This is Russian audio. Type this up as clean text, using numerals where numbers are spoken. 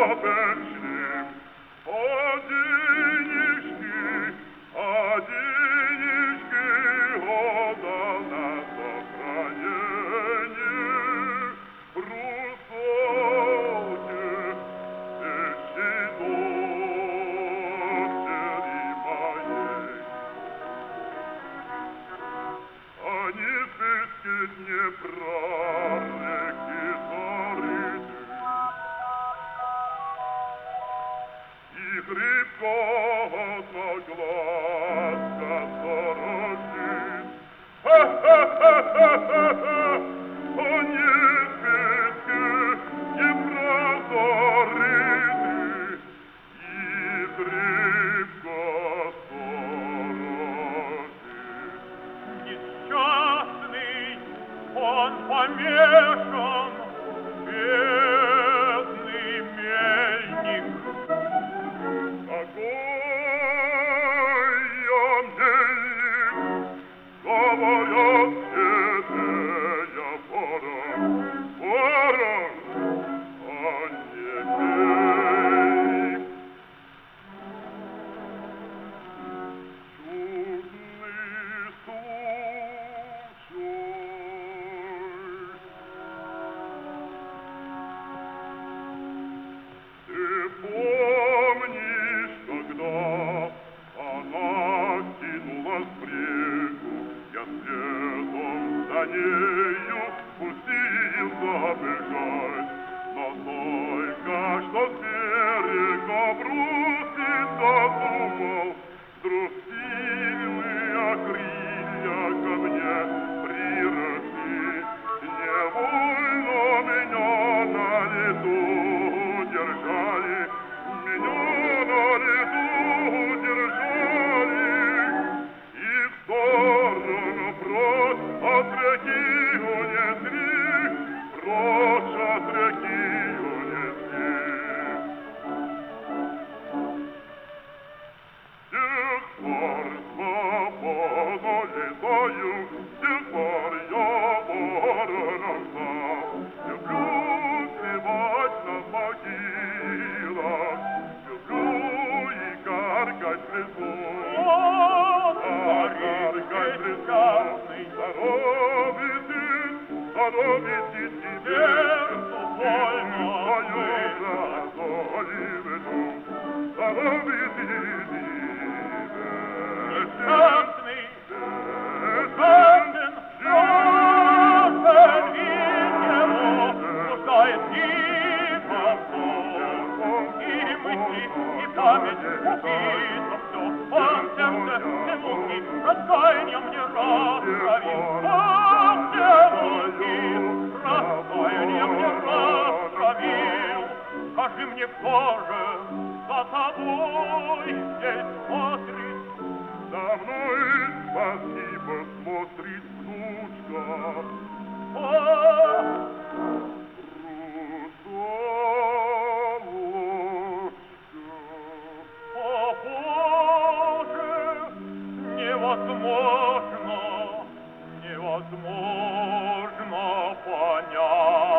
обычным. А денежки, отдал на сохранение. Русалки, тещи дочери моей. Они сыски Днепра реки зарыты, и хрипко одноглазка сторожит. Ха-ха-ха-ха-ха-ха! Они сыски Днепра зарыты, и хрипко сторожит. Несчастный, он помешан, бедный мельник. Какой я мельник, говорят, седая пора, а не мельник. Чудный случай. Ты помнишь, когда она кинулась в реку, я следом за нею пустился бежать, но только что с берега броситься думал, вдруг сильные крылья ко мне приросли, невольно меня на лету держали, меня на лету держали, и в сторону прочь от реки унесли, прочь от реки унесли. С тех пор свободно летаю, с тех пор я вороном стал, люблю сливать на могилах, люблю и каркать в лесу. Каркать в лесу, здоровье тебе, больно свою разоливну, здоровье тебе. Несчастный, беден, жаждет его, нуждает тихо и мысли, и память убито все, он сердце не муки, раскаянием не расправил, он все муки, раскаянием не расправил. Скажи мне, кто же за тобой здесь смотрит? За мной спасибо смотрит внучка. О, Боже, невозможно, невозможно понять.